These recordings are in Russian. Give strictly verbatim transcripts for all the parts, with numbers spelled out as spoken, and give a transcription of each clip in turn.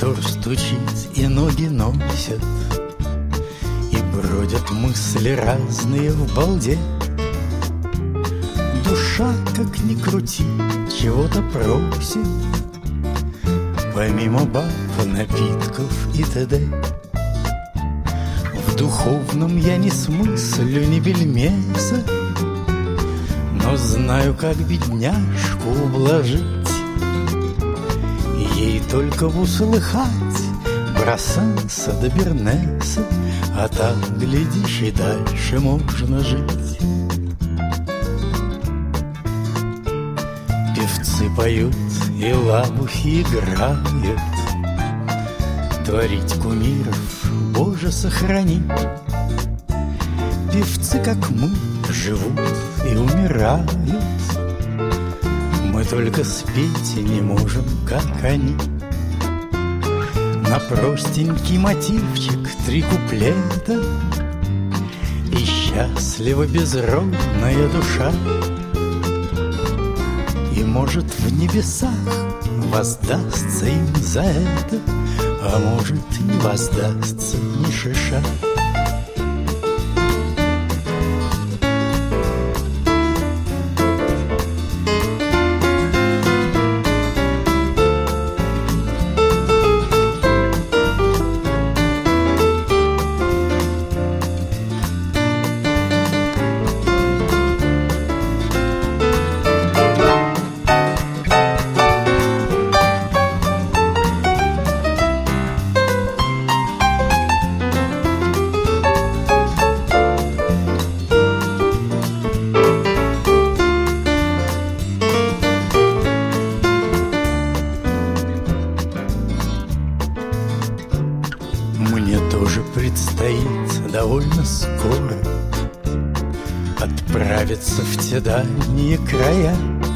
мотор стучит и ноги носят, и бродят мысли разные в балде. Душа, как ни крути, чего-то просит, помимо баб, напитков и т.д. В духовном я не смыслю ни бельмеса, но знаю, как бедняжку ублажить. Ей только в услыхать Брассенса да Бернеса, а там, глядишь, и дальше можно жить. Певцы поют и лабухи играют, творить кумиров, Боже, сохрани. Певцы, как мы, живут и умирают, мы только спеть не можем, как они. На простенький мотивчик три куплета, и счастлива безродная душа. И, может, в небесах воздастся им за это, а может, не воздастся ни шиша. Предстоит довольно скоро отправиться в те дальние края,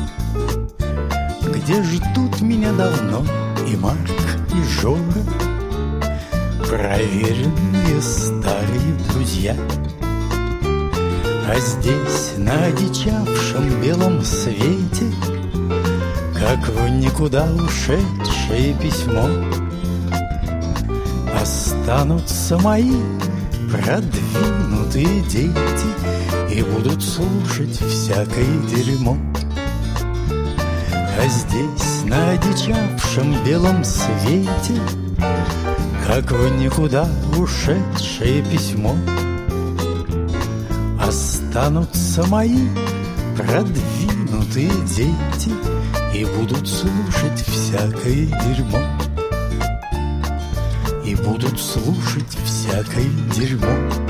где ждут меня давно и Марк, и Жора, проверенные старые друзья. А здесь, на одичавшем белом свете, как в никуда ушедшее письмо, останутся мои продвинутые дети и будут слушать всякое дерьмо. А здесь, на одичавшем белом свете, как в никуда ушедшее письмо, останутся мои продвинутые дети и будут слушать всякое дерьмо. И будут слушать всякое дерьмо.